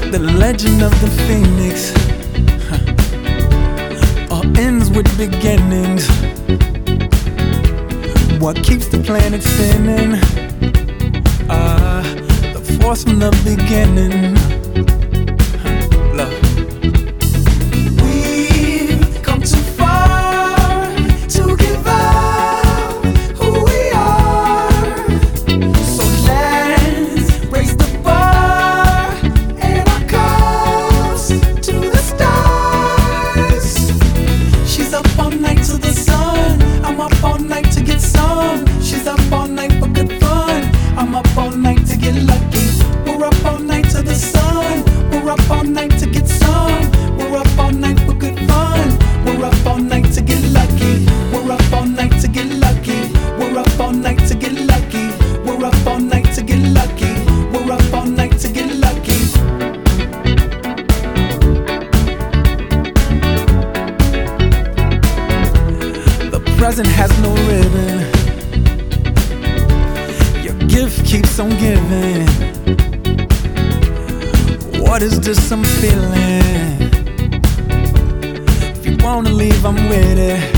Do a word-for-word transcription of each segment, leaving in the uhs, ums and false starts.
The legend of the phoenix huh. all ends with beginnings. What keeps the planet spinning? Ah, uh, the force from the beginning. Huh. Love. Present has no ribbon. Your gift keeps on giving. What is this I'm feeling? If you wanna leave, I'm with it.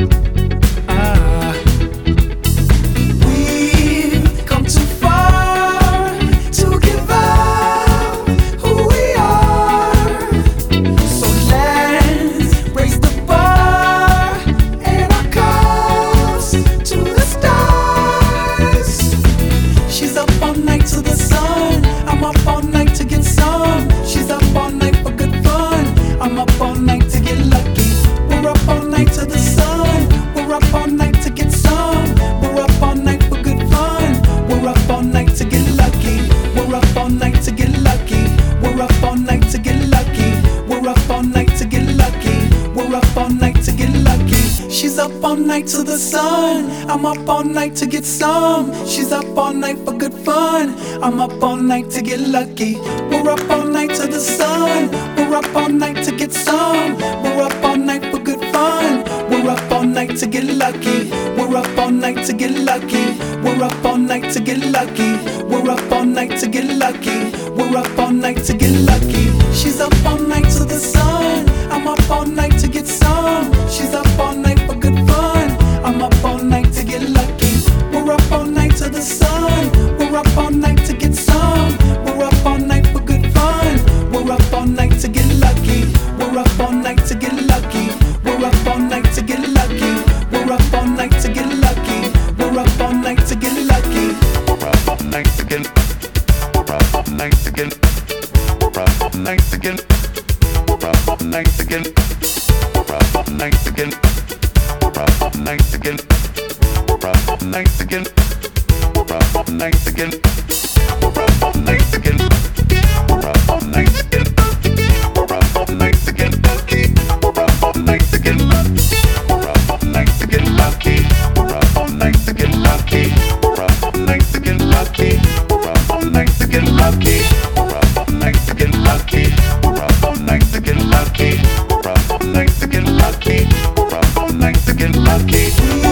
She's up all night to the sun. I'm up all night to get some. She's up all night for good fun. I'm up all night to get lucky. We're up all night to the sun. We're up all night to get some. We're up all night for good fun. We're up all night to get lucky. We're up all night to get lucky. We're up all night to get lucky. We're up all night to get lucky. We're up all night to get lucky. She's up all night to the sun. I'm up all night to get some. She's up all night for good fun. I'm up all night to get lucky. We're up all night to the sun. We're up all night to get some. We're up all night for good fun. We're up all night to get lucky. We're up all night to get lucky. We're up all night to get lucky. We're up all night to get lucky. We're up all night to get lucky. We're up all night to get. We're up all night to get. We're up all night to get. We're up all night to get. We're up all night to get. We're up all night to get. We're up all night to get. We're up all night to get. We're up all night to get. We're up all night to get. We're up all night to get. We're up all night to get. We're up all night to get lucky. We're up all night to get lucky. We're up all night to get lucky. We're up all night to get lucky. We're up all night to get lucky. We're up all night to get lucky. We're up all night to get lucky. We're up all night to get lucky.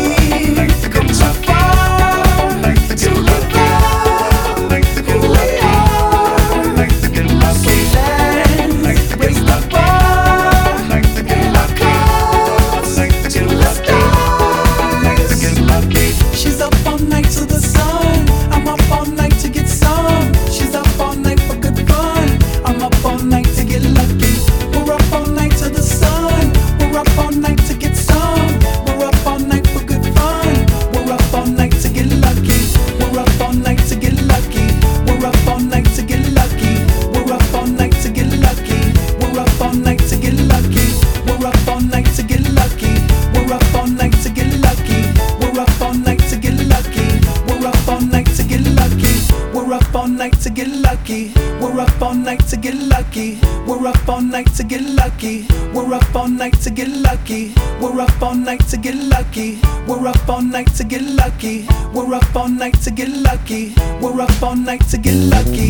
We've come too far to give up. Who we are. So let's raise the bar and our cups to the stars. She's up all night to the sun. I'm up all night to get some. She's up all night for good fun. I'm up all night to get lucky. We're up all night to the sun. We're up all night to get some. We're up all night for good fun. We're up all night to get lucky. We're up all night to get lucky. We're up all night to get lucky. We're up all night to get lucky. We're up all night to get lucky. We're up all night to get lucky. We're up all night to get lucky. We're up all night to get lucky. We're up all night to get lucky. We're up all night to get lucky. We're up all night to get lucky. We're up all night to get lucky. We're up all night to get lucky. We're up all night to get lucky. We're up all night to get lucky. We're up all night to get lucky. We're up all night to get lucky.